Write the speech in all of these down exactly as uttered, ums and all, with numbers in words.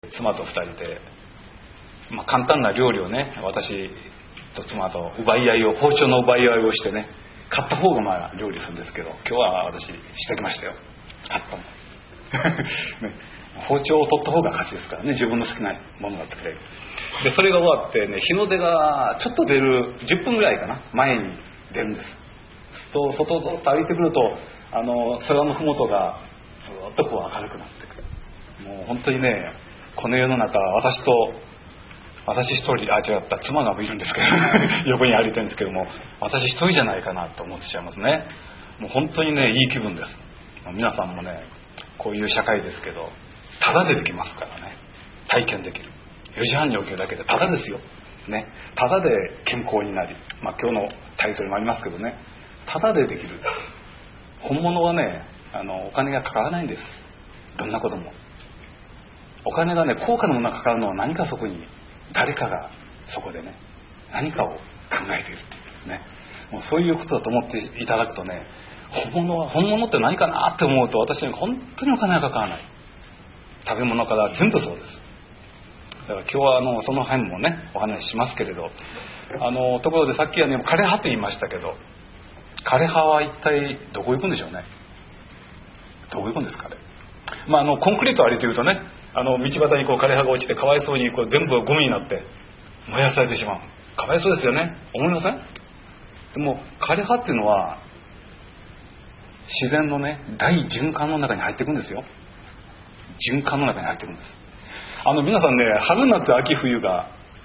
妻とふたりで、まあ、簡単な料理をね、私と妻と奪い合いを包丁の奪い合いをしてね、買った方がまあ料理するんですけど、今日は私してきましたよ、買ったもん、ね、包丁を取った方が勝ちですからね、自分の好きなものが作れる。でそれが終わってね、日の出がちょっと出るじゅっぷんぐらいかな前に出るんです。と外をずっと歩いてくると、あの空の麓がずっとこう明るくなってくる。もう本当にね、この世の中、私と私一人、あ違った妻がいるんですけど横に歩いてるんですけども、私一人じゃないかなと思ってしまいますね。もう本当にね、いい気分です。皆さんもね、こういう社会ですけど、タダでできますからね、体験できる。よじはんに起きるだけでタダですよ、ね、タダで健康になり、まあ、今日のタイトルもありますけどね、タダでできる。本物はね、あのお金がかからないんです。どんなこともお金がね、高価なものがかかるのは何かそこに誰かがそこでね何かを考えているっていうね、もうそういうことだと思っていただくとね、本物は本物って何かなって思うと、私に本当にお金がかからない。食べ物から全部そうです。だから今日はあのその辺もねお話ししますけれど、あのところでさっきはね枯葉と言いましたけど、枯葉は一体どこ行くんでしょうね。どこ行くんですかね。まあ、あのコンクリートを歩いているとね、あの道端にこう枯葉が落ちてかわいそうにこう全部ゴミになって燃やされてしまう。かわいそうですよね、思いません？でも枯葉っていうのは自然のね大循環の中に入っていくんですよ。循環の中に入っていくんです。あの皆さんね、春夏秋冬が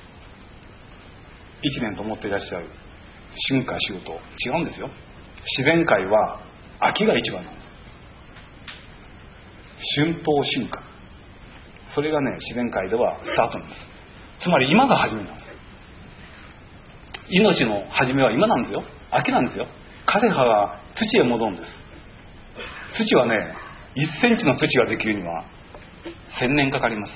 一年と思っていらっしゃる春夏秋冬、違うんですよ。自然界は秋が一番なんです。春冬春夏、それがね自然界ではスタートなんです。つまり今が始めなんです。命の始めは今なんですよ。秋なんですよ。枯葉が土へ戻るんです。土はねいっセンチの土ができるにはせんねんかかります。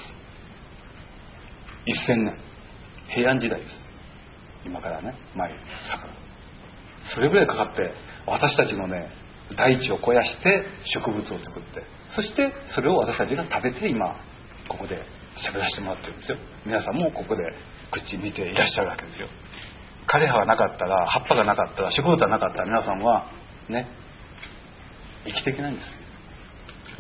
せんねん、平安時代です。今からね前それぐらいかかって、私たちのね大地を肥やして植物を作って、そしてそれを私たちが食べて今ここで喋らせてもらってるんですよ。皆さんもここで口見ていらっしゃるわけですよ。枯葉がなかったら、葉っぱがなかったら、植物がなかったら、皆さんはね生きていけないんです。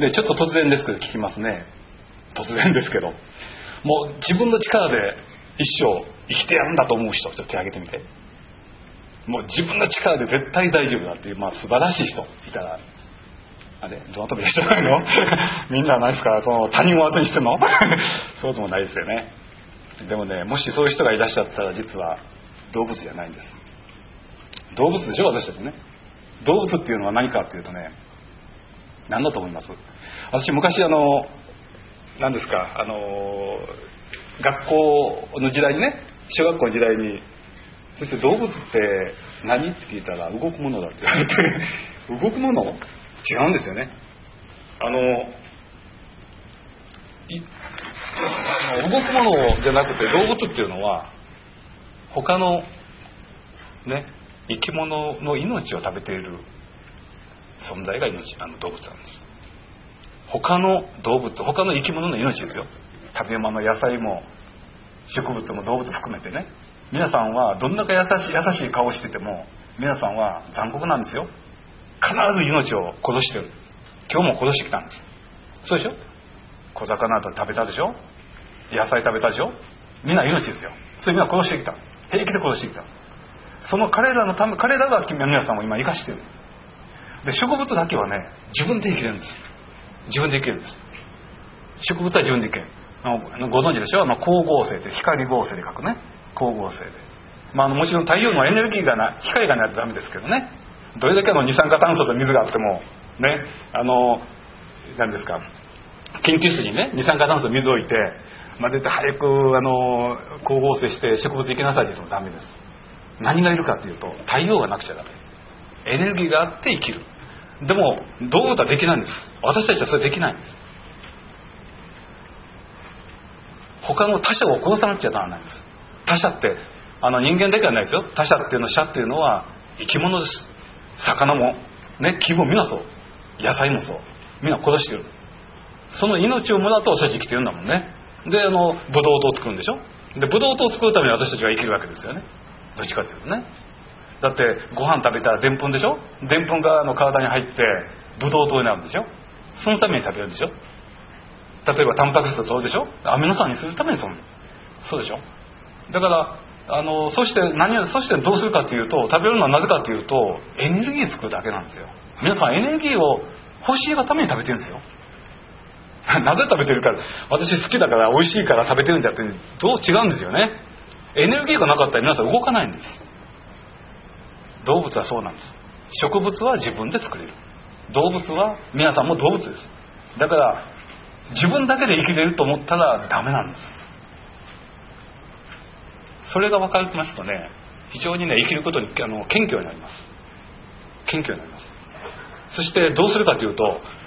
でちょっと突然ですけど聞きますね。突然ですけど、もう自分の力で一生生きてやるんだと思う人、ちょっと手を挙げてみて。もう自分の力で絶対大丈夫だっていう、まあ、素晴らしい人いたら、あれどなたもいらっしゃらないのみんなないですか、その他人を後にしてんのそうでもないですよね。でもね、もしそういう人がいらっしゃったら、実は動物じゃないんです。動物でしょ、私たちね。動物っていうのは何かっていうとね、何だと思います？私昔あの何ですか、あの学校の時代にね、小学校の時代に、そして動物って何って聞いたら、動くものだって言われて動くもの？違うんですよね。あのいあの動くものじゃなくて、動物っていうのは他のね生き物の命を食べている存在が命、あの動物なんです。他の動物、他の生き物の命ですよ。食べ物、野菜も植物も動物含めてね。皆さんはどんなか優しい優しい顔をしてても、皆さんは残酷なんですよ。必ず命を殺してる。今日も殺してきたんです。そうでしょ。小魚と食べたでしょ。野菜食べたでしょ。みんな命ですよ。それみんな殺してきた。平気で殺してきた。その彼らのため、彼らが皆さんを今生かしている。で植物だけはね自分で生きれるんです。自分で生きるんです。植物は自分で生きる。あのご存知でしょ、あの光合成って、光合成で書くね、光合成で、まあ、あのもちろん太陽のエネルギーがな光がないとダメですけどね、どれだけの二酸化炭素と水があってもね、あの何ですか、研究室にね二酸化炭素と水を置いて、まあ、絶対早くあの光合成して植物生きなさいって言ってもダメです。何がいるかというと、太陽がなくちゃダメ。エネルギーがあって生きる。でも動物はできないんです。私たちはそれできないんです。他の他者を殺さなくちゃならないんです。他者ってあの人間だけはないですよ。他者っていうの、者っていうのは生き物です。魚もね、木もみんなそう、野菜もそう、みんな殺してる。その命をもらうと私たち生きてるんだもんね。 であのブドウ糖を作るんでしょ。でブドウ糖を作るために私たちが生きるわけですよね。どっちかというとね。だってご飯食べたらでんぷんでしょ。でんぷんがあの体に入ってブドウ糖になるんでしょ。そのために食べるんでしょ。例えばタンパク質を取るでしょ。アミノ酸にするために取る。そうでしょ。だからあのそして何をそしてどうするかというと、食べるのはなぜかというとエネルギー作るだけなんですよ。皆さんエネルギーを欲しいがために食べてるんですよ。なぜ食べてるか、私好きだから美味しいから食べてるんじゃってどう違うんですよね。エネルギーがなかったら皆さん動かないんです。動物はそうなんです。植物は自分で作れる。動物は皆さんも動物です。だから自分だけで生きれると思ったらダメなんです。それが分かりますとね、非常にね生きることにあの謙虚になります。謙虚になります。そしてどうするかというと、